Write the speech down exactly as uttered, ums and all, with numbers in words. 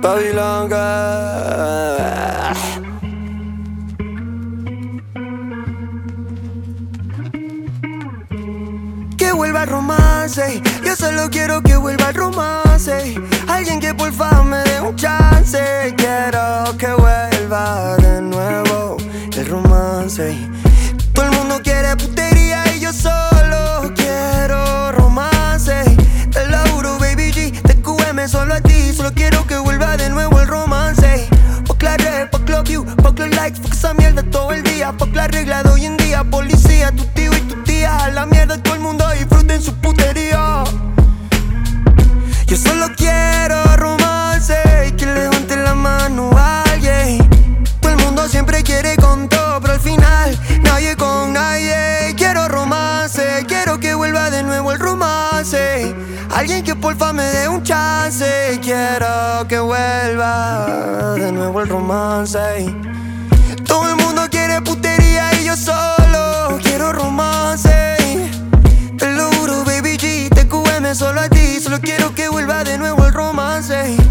Babylon Girl. Que vuelva el romance, yo solo quiero que vuelva el romance. Alguien que por favor me dé un chance. Quiero que vuelva de nuevo el romance. Todo el mundo quiere putería y yo solo quiero romance. Te lo juro, baby G, te Q M solo a ti. Solo quiero que vuelva de nuevo el romance. Fuck la red, fuck love you, fuck los likes, fuck esa mierda todo el día. Fuck la regla de hoy en día, policía, tu tío y tu tía. A la mierda todo el mundo disfruten su putería. Yo solo quiero romance y que levante la mano a alguien. Todo el mundo siempre quiere con todo, pero al final nadie con nadie. Quiero romance, quiero que vuelva de nuevo el romance. Alguien que porfa me dé un chance. Quiero que vuelva de nuevo el romance. Todo el mundo quiere putería y yo solo quiero romance. Te lo juro, baby G, te Q M solo a ti. Solo quiero que vuelva de nuevo el romance.